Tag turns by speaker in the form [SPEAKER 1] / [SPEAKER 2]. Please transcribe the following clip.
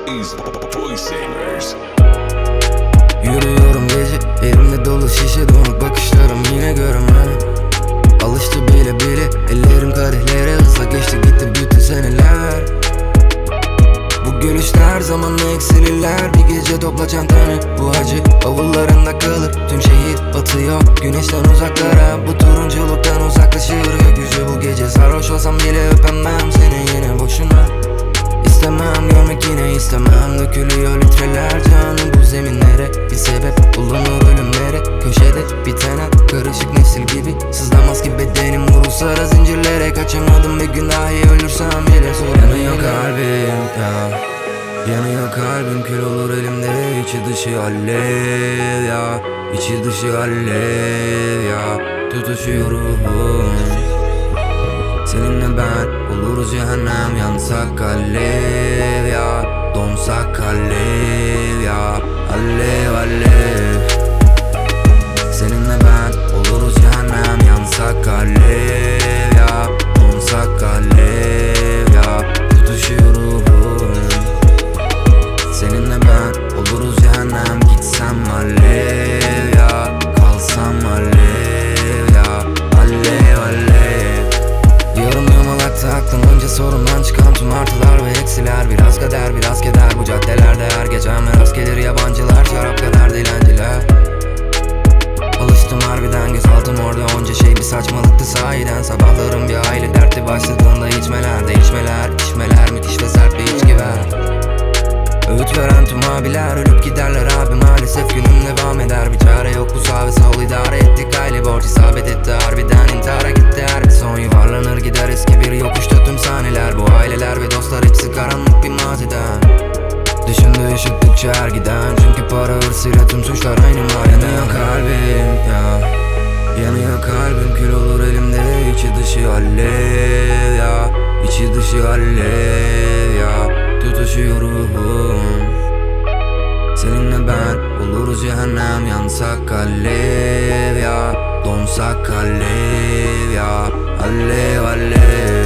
[SPEAKER 1] These voice singers.
[SPEAKER 2] Yürüyorum gece, elimde dolu şişe, donuk bakışlarım yine görünmem. Alıştı bile bile, ellerim kadehlere hızla geçti gitti bütün seneler. Bu gülüşler zamanla eksilirler, bir gece topla çantanı. Bu acı avullarında kalır, tüm şehir batıyor güneşten uzaklara. Bu turunculuktan uzaklaşır gökyüzü bu gece. Sarhoş olsam bile öpemem seni yine boşuna. İstemem görmek yine istemem, dökülüyor litreler canım bu zeminlere. Bir sebep bulunur ölümlere, köşede biten karışık nesil gibi. Sızlamaz ki bedenim vurulsa da zincirlere. Kaçamadım bir gün dahi ölürsem bile sorun. Yanıyor kalbim ya, yanıyor kalbim, kül olur elimde. İçi dışı alev ya, içi dışı alev ya. Tutuşuyorum seninle ben, oluruz cehennem. Yansak alev ya, donsak alev ya. Alev alev. Seninle ben, oluruz cehennem. Yansak alev ya, donsak alev ya. Tutuşuyorum seninle ben, oluruz cehennem. Gitsem alev ya, kalsam alev ya. Alev alev. Yarım yamalakta aklım önce sorumdan çıkan tüm artılar ve eksiler. Biraz kader biraz keder bu caddelerde her gecem. Rast gelir yabancılar, şarap kadar dilenciler. Alıştım harbiden, göz aldım orada onca şey bir saçmalıktı sahiden. Sabahlarım bir aile dertli başladığında içmeler değişmeler, içmeler müthiş ve sert bir içki ver. Öğüt veren tüm abiler ölüp giderler abi, maalesef günüm devam eder. Bir çare yok bu sağ ve sol, idare ettik aile borç isabet etti harbiden. İntihara gitti her bir son, yuvarlanır gider eski bir yokuşta tüm sahneler. Bu aileler ve dostlar hepsi karanlık bir maziden. Düşündüğü üşüttükçe her giden, çünkü para hırsıyla tüm suçlar aynı mahallede. Yanıyor kalbim ya, yanıyor kalbim, kül olur elimde. İçi dışı alev ya, içi dışı alev ya. Tutuşuyorum seninle ben, oluruz cehennem. Yansak alev ya, donsak alev ya. Alev alev.